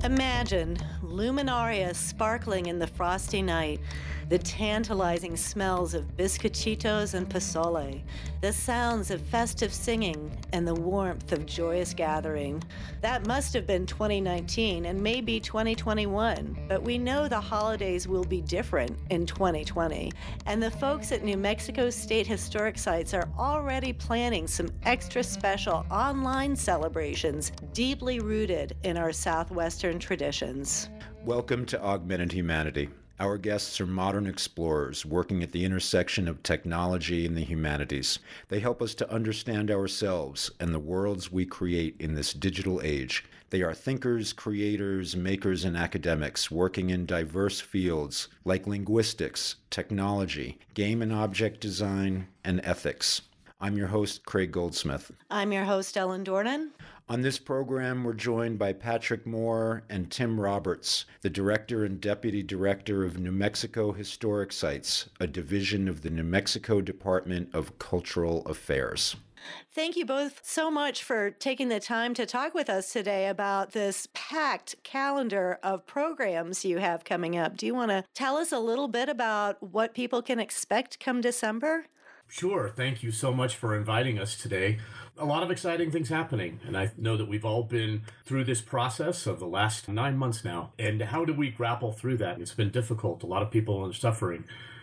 Imagine luminaria sparkling in the frosty night, the tantalizing smells of biscochitos and pozole, the sounds of festive singing, and the warmth of joyous gathering. That must have been 2019 and maybe 2021, but we know the holidays will be different in 2020. And the folks at New Mexico State Historic Sites are already planning some extra special online celebrations deeply rooted in our Southwestern traditions. Welcome to Augmented Humanity. Our guests are modern explorers working at the intersection of technology and the humanities. They help us to understand ourselves and the worlds we create in this digital age. They are thinkers, creators, makers, and academics working in diverse fields like linguistics, technology, game and object design, and ethics. I'm your host, Craig Goldsmith. I'm your host, Ellen Dornan. On this program, we're joined by Patrick Moore and Tim Roberts, the Director and Deputy Director of New Mexico Historic Sites, a division of the New Mexico Department of Cultural Affairs. Thank you both so much for taking the time to talk with us today about this packed calendar of programs you have coming up. Do you want to tell us a little bit about what people can expect come December? Sure. Thank you so much for inviting us today. A lot of exciting things happening, and I know that we've all been through this process of the last 9 months now. And how do we grapple through that? It's been difficult. A lot of people are suffering.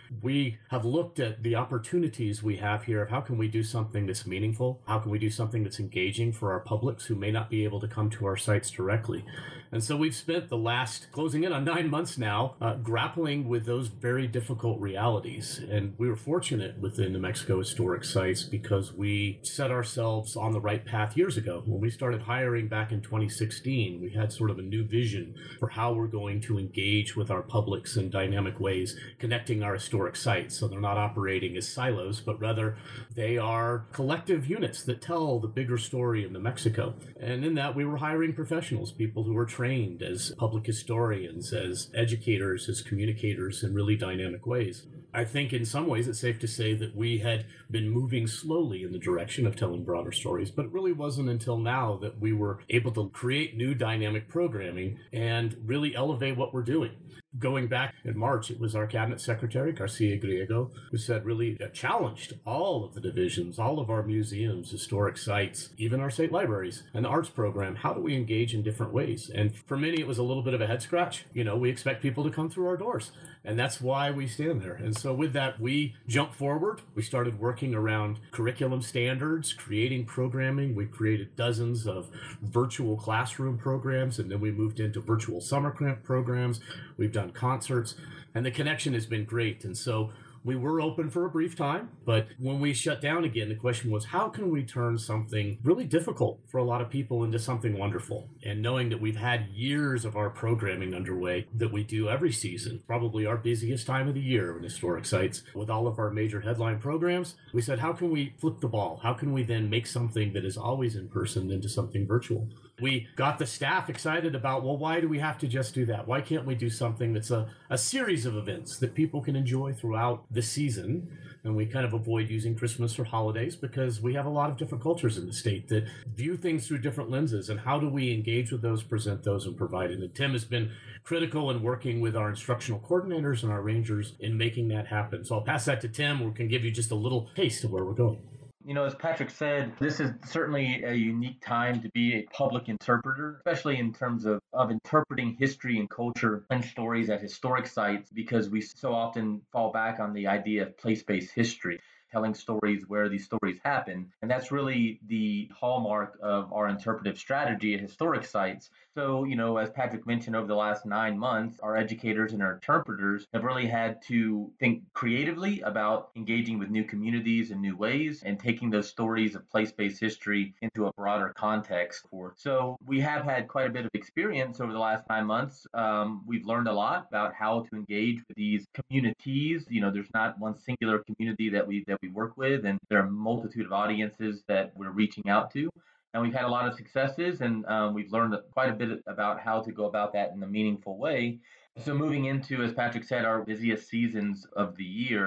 We have looked at the opportunities we have here of how can we do something that's meaningful? How can we do something that's engaging for our publics who may not be able to come to our sites directly? And so we've spent the last, closing in on 9 months now, grappling with those very difficult realities. And we were fortunate within New Mexico Historic Sites because we set ourselves on the right path years ago. When we started hiring back in 2016, we had sort of a new vision for how we're going to engage with our publics in dynamic ways, connecting our historic sites so they're not operating as silos, but rather they are collective units that tell the bigger story of New Mexico. And in that, we were hiring professionals, people who were trained as public historians, as educators, as communicators in really dynamic ways. I think in some ways it's safe to say that we had been moving slowly in the direction of telling broader stories, but it really wasn't until now that we were able to create new dynamic programming and really elevate what we're doing. Going back in March, it was our Cabinet Secretary, Garcia Griego, who said really challenged all of the divisions, all of our museums, historic sites, even our state libraries and the arts program. How do we engage in different ways? And for many, it was a little bit of a head scratch. We expect people to come through our doors, and that's why we stand there. And so with that, we jumped forward. We started working around curriculum standards, creating programming. We created dozens of virtual classroom programs, and then we moved into virtual summer camp programs. We've done concerts, and the connection has been great. And so we were open for a brief time, but when we shut down again, the question was, how can we turn something really difficult for a lot of people into something wonderful? And knowing that we've had years of our programming underway that we do every season, probably our busiest time of the year in historic sites, with all of our major headline programs, we said, how can we flip the ball? How can we then make something that is always in person into something virtual? We got the staff excited about, well, why do we have to just do that? Why can't we do something that's a series of events that people can enjoy throughout the season? And we kind of avoid using Christmas or holidays because we have a lot of different cultures in the state that view things through different lenses. And how do we engage with those, present those, and provide it? And Tim has been critical in working with our instructional coordinators and our rangers in making that happen. So I'll pass that to Tim, who can give you just a little taste of where we're going. As Patrick said, this is certainly a unique time to be a public interpreter, especially in terms of interpreting history and culture and stories at historic sites, because we so often fall back on the idea of place-based history, telling stories where these stories happen. And that's really the hallmark of our interpretive strategy at historic sites. So, as Patrick mentioned, over the last 9 months, our educators and our interpreters have really had to think creatively about engaging with new communities in new ways and taking those stories of place-based history into a broader context. So we have had quite a bit of experience over the last 9 months. We've learned a lot about how to engage with these communities. There's not one singular community that we work with, and there are a multitude of audiences that we're reaching out to. And we've had a lot of successes, and we've learned quite a bit about how to go about that in a meaningful way. So moving into, as Patrick said, our busiest seasons of the year,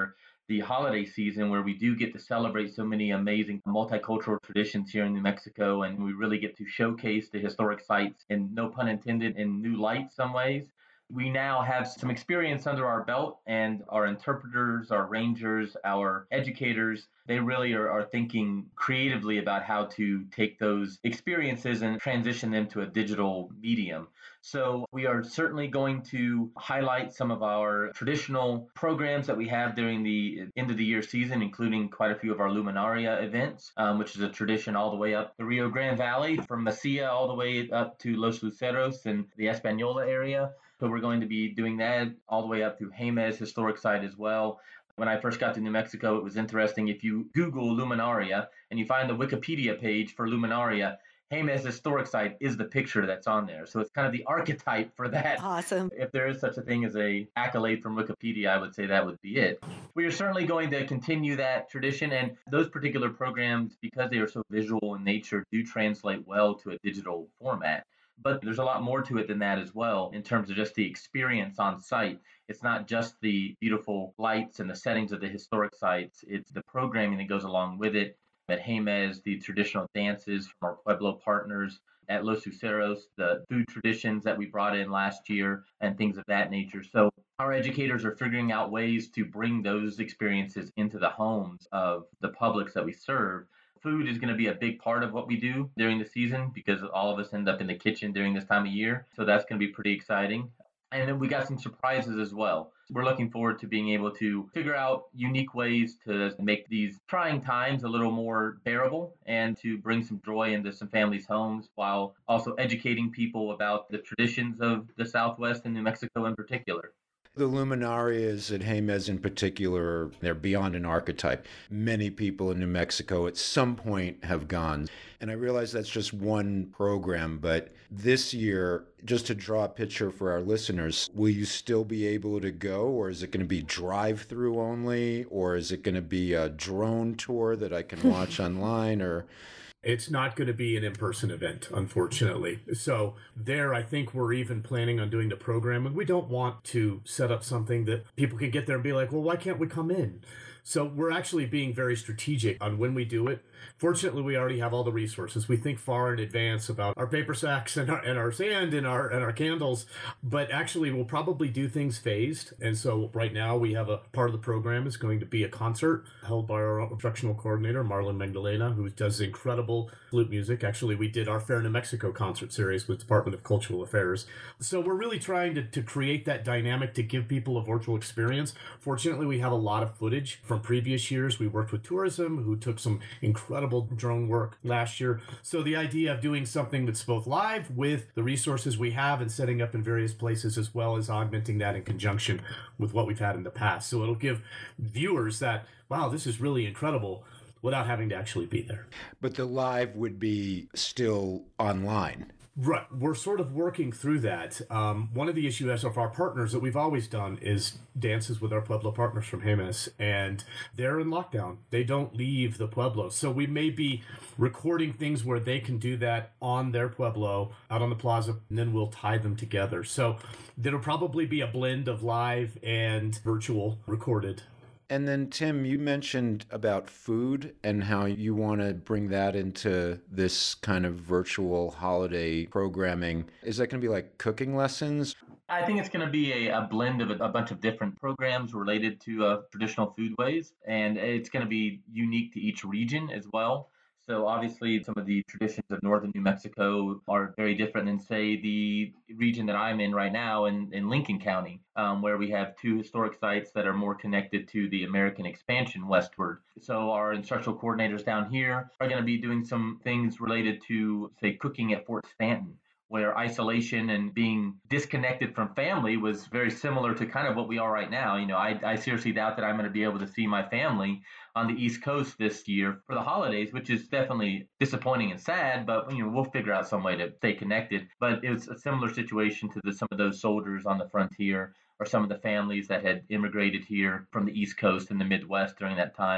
the holiday season where we do get to celebrate so many amazing multicultural traditions here in New Mexico, and we really get to showcase the historic sites, and no pun intended, in new light some ways. We now have some experience under our belt, and our interpreters, our rangers, our educators, they really are thinking creatively about how to take those experiences and transition them to a digital medium. So we are certainly going to highlight some of our traditional programs that we have during the end of the year season, including quite a few of our Luminaria events, which is a tradition all the way up the Rio Grande Valley, from Mesilla all the way up to Los Luceros and the Española area. So we're going to be doing that all the way up to Jemez Historic Site as well. When I first got to New Mexico, it was interesting. If you Google Luminaria and you find the Wikipedia page for Luminaria, Jemez Historic Site is the picture that's on there. So it's kind of the archetype for that. Awesome. If there is such a thing as a accolade from Wikipedia, I would say that would be it. We are certainly going to continue that tradition, and those particular programs, because they are so visual in nature, do translate well to a digital format. But there's a lot more to it than that as well, in terms of just the experience on site. It's not just the beautiful lights and the settings of the historic sites, it's the programming that goes along with it. At Jemez, the traditional dances from our Pueblo partners. At Los Luceros, the food traditions that we brought in last year and things of that nature. So our educators are figuring out ways to bring those experiences into the homes of the publics that we serve. Food is going to be a big part of what we do during the season, because all of us end up in the kitchen during this time of year. So that's going to be pretty exciting. And then we got some surprises as well. We're looking forward to being able to figure out unique ways to make these trying times a little more bearable, and to bring some joy into some families' homes, while also educating people about the traditions of the Southwest and New Mexico in particular. The luminarias at Jemez in particular, they're beyond an archetype. Many people in New Mexico at some point have gone. And I realize that's just one program, but this year, just to draw a picture for our listeners, will you still be able to go, or is it going to be drive-through only, or is it going to be a drone tour that I can watch online, or... It's not going to be an in-person event, unfortunately. So there, I think we're even planning on doing the programming. We don't want to set up something that people can get there and be like, well, why can't we come in? So we're actually being very strategic on when we do it. Fortunately, we already have all the resources. We think far in advance about our paper sacks and our sand and our candles, but actually we'll probably do things phased. And so right now we have a part of the program is going to be a concert held by our instructional coordinator, Marlon Magdalena, who does incredible flute music. Actually, we did our Fair New Mexico concert series with Department of Cultural Affairs. So we're really trying to create that dynamic to give people a virtual experience. Fortunately, we have a lot of footage from previous years. We worked with tourism, who took some incredible drone work last year. So the idea of doing something that's both live with the resources we have and setting up in various places, as well as augmenting that in conjunction with what we've had in the past. So it'll give viewers that, wow, this is really incredible, without having to actually be there. But the live would be still online. Right. We're sort of working through that. One of the issues of our partners that we've always done is dances with our Pueblo partners from Jemez, and they're in lockdown. They don't leave the Pueblo. So we may be recording things where they can do that on their Pueblo out on the plaza, and then we'll tie them together. So there'll probably be a blend of live and virtual recorded. And then, Tim, you mentioned about food and how you want to bring that into this kind of virtual holiday programming. Is that going to be like cooking lessons? I think it's going to be a blend of a bunch of different programs related to traditional foodways, and it's going to be unique to each region as well. So obviously some of the traditions of northern New Mexico are very different than, say, the region that I'm in right now in Lincoln County, where we have two historic sites that are more connected to the American expansion westward. So our instructional coordinators down here are going to be doing some things related to, say, cooking at Fort Stanton, where isolation and being disconnected from family was very similar to kind of what we are right now. You know, I seriously doubt that I'm going to be able to see my family on the East Coast this year for the holidays, which is definitely disappointing and sad, but you know, we'll figure out some way to stay connected. But it was a similar situation to some of those soldiers on the frontier, or some of the families that had immigrated here from the East Coast and the Midwest during that time.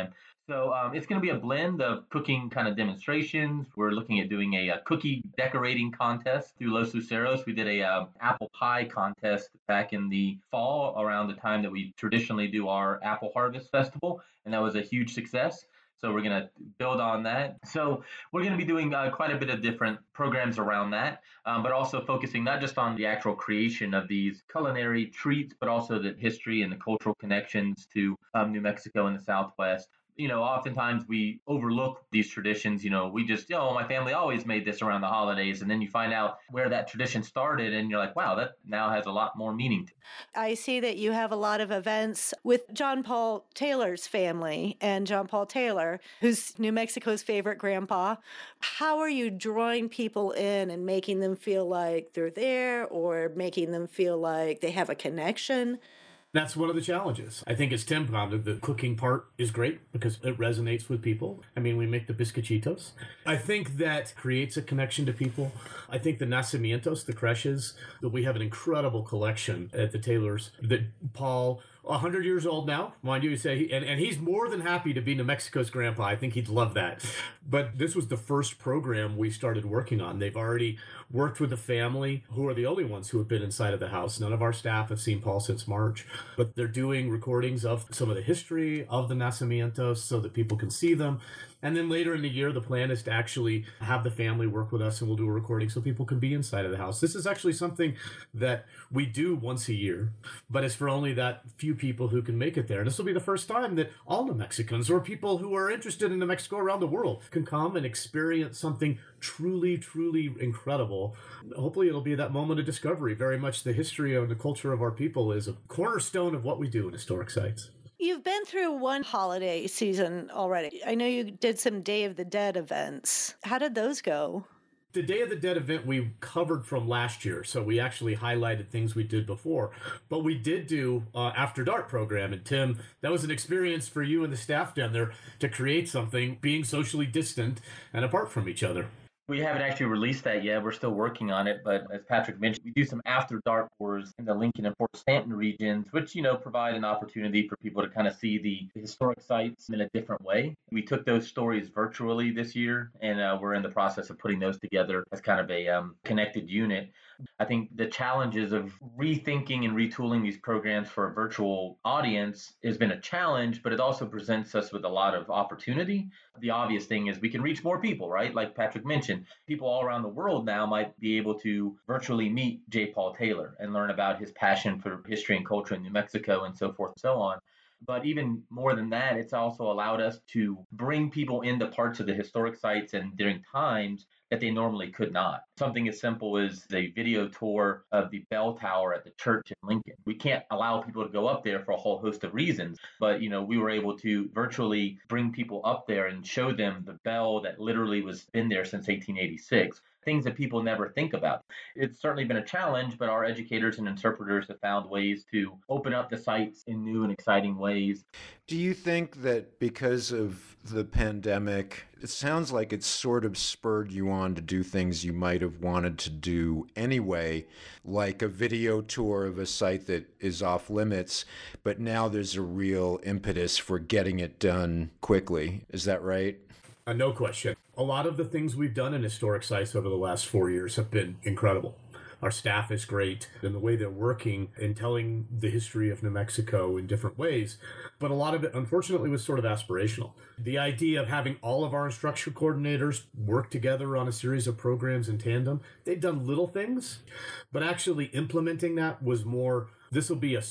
So it's going to be a blend of cooking kind of demonstrations. We're looking at doing a cookie decorating contest through Los Luceros. We did a apple pie contest back in the fall around the time that we traditionally do our Apple Harvest Festival, and that was a huge success. So we're going to build on that. So we're going to be doing quite a bit of different programs around that, but also focusing not just on the actual creation of these culinary treats, but also the history and the cultural connections to New Mexico and the Southwest. Oftentimes we overlook these traditions. We just, my family always made this around the holidays. And then you find out where that tradition started and you're like, wow, that now has a lot more meaning to it. I see that you have a lot of events with John Paul Taylor's family and John Paul Taylor, who's New Mexico's favorite grandpa. How are you drawing people in and making them feel like they're there or making them feel like they have a connection? That's one of the challenges. I think as Tim commented, the cooking part is great because it resonates with people. I mean, we make the bizcochitos. I think that creates a connection to people. I think the nacimientos, the creches, that we have an incredible collection at the Taylors that Paul, 100 years old now, mind you, and he's more than happy to be New Mexico's grandpa. I think he'd love that. But this was the first program we started working on. They've already worked with the family, who are the only ones who have been inside of the house. None of our staff have seen Paul since March, but they're doing recordings of some of the history of the nacimientos so that people can see them. And then later in the year, the plan is to actually have the family work with us and we'll do a recording so people can be inside of the house. This is actually something that we do once a year, but it's for only that few people who can make it there. And this will be the first time that all New Mexicans or people who are interested in New Mexico around the world can come and experience something truly, truly incredible. Hopefully it'll be that moment of discovery. Very much the history and the culture of our people is a cornerstone of what we do in historic sites. You've been through one holiday season already. I know you did some Day of the Dead events. How did those go? The Day of the Dead event we covered from last year, so we actually highlighted things we did before. But we did do After Dark program, and Tim, that was an experience for you and the staff down there to create something being socially distant and apart from each other. We haven't actually released that yet. We're still working on it. But as Patrick mentioned, we do some after dark tours in the Lincoln and Fort Stanton regions, which, provide an opportunity for people to kind of see the historic sites in a different way. We took those stories virtually this year, and we're in the process of putting those together as kind of a connected unit. I think the challenges of rethinking and retooling these programs for a virtual audience has been a challenge, but it also presents us with a lot of opportunity. The obvious thing is we can reach more people, right? Like Patrick mentioned, people all around the world now might be able to virtually meet J. Paul Taylor and learn about his passion for history and culture in New Mexico and so forth and so on. But even more than that, it's also allowed us to bring people into parts of the historic sites and during times that they normally could not. Something as simple as a video tour of the bell tower at the church in Lincoln. We can't allow people to go up there for a whole host of reasons, but we were able to virtually bring people up there and show them the bell that literally was been there since 1886. Things that people never think about. It's certainly been a challenge, but our educators and interpreters have found ways to open up the sites in new and exciting ways. Do you think that because of the pandemic, it sounds like it's sort of spurred you on to do things you might have wanted to do anyway, like a video tour of a site that is off limits, but now there's a real impetus for getting it done quickly. Is that right? No question. A lot of the things we've done in historic sites over the last 4 years have been incredible. Our staff is great in the way they're working and telling the history of New Mexico in different ways. But a lot of it, unfortunately, was sort of aspirational. The idea of having all of our instruction coordinators work together on a series of programs in tandem, they've done little things, but actually implementing that was more, this will be a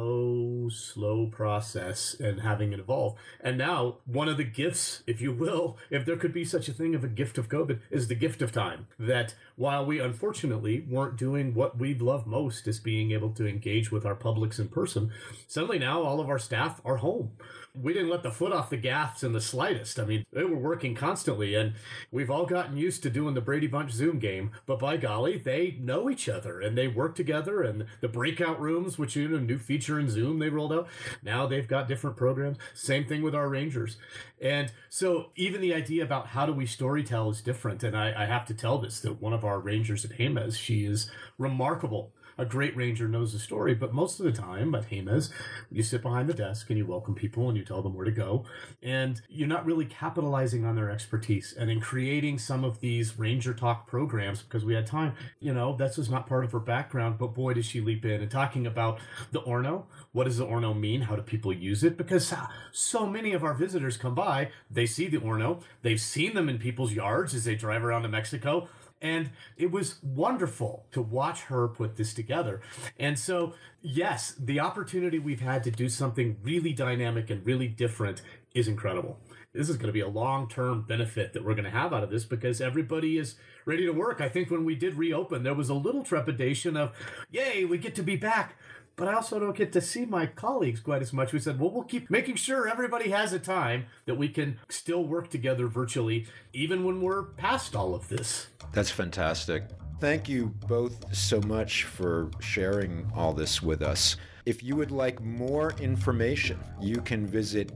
slow process and having it evolve. And now one of the gifts, if you will, if there could be such a thing of a gift of COVID, is the gift of time. That while we unfortunately weren't doing what we love most, is being able to engage with our publics in person, suddenly now all of our staff are home. We didn't let the foot off the gas in the slightest. I mean, they were working constantly, and we've all gotten used to doing the Brady Bunch Zoom game, but by golly, they know each other and they work together, and the breakout rooms, which is a new feature in Zoom they rolled out, now they've got different programs. Same thing with our Rangers. And so even the idea about how do we storytell is different. And I have to tell this, that one of our Rangers at Jemez, she is remarkable a great ranger knows the story, but most of the time at Jemez, you sit behind the desk and you welcome people and you tell them where to go. And you're not really capitalizing on their expertise. And in creating some of these Ranger Talk programs, because we had time, that's just not part of her background, but boy, does she leap in and talking about the Orno. What does the Orno mean? How do people use it? Because so many of our visitors come by, they see the Orno, they've seen them in people's yards as they drive around to Mexico. And it was wonderful to watch her put this together. And so, yes, the opportunity we've had to do something really dynamic and really different is incredible. This is going to be a long-term benefit that we're going to have out of this because everybody is ready to work. I think when we did reopen, there was a little trepidation of, yay, we get to be back. But I also don't get to see my colleagues quite as much. We said, well, we'll keep making sure everybody has a time that we can still work together virtually, even when we're past all of this. That's fantastic. Thank you both so much for sharing all this with us. If you would like more information, you can visit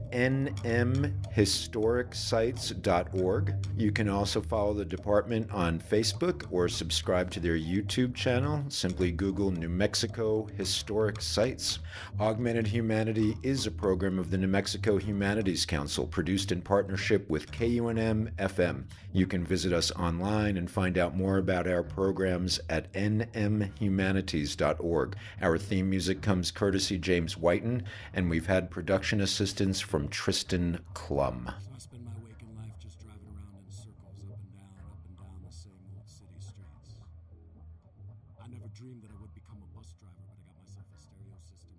nmhistoricsites.org. You can also follow the department on Facebook or subscribe to their YouTube channel. Simply Google New Mexico Historic Sites. Augmented Humanity is a program of the New Mexico Humanities Council, produced in partnership with KUNM-FM. You can visit us online and find out more about our programs at nmhumanities.org. Our theme music comes courtesy James Whiten, and we've had production assistance from Tristan Klum. So I spend my waking life just driving around in circles, up and down the same old city streets. I never dreamed that I would become a bus driver, but I got myself a stereo system.